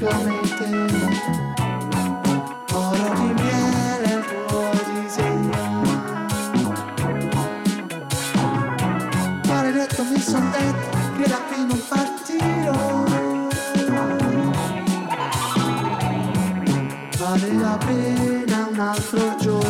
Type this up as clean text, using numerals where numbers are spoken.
tua mente, oro di miele il tuo disegno. Maledetto mi son detto che da qui non partirò, vale la pena un altro giorno.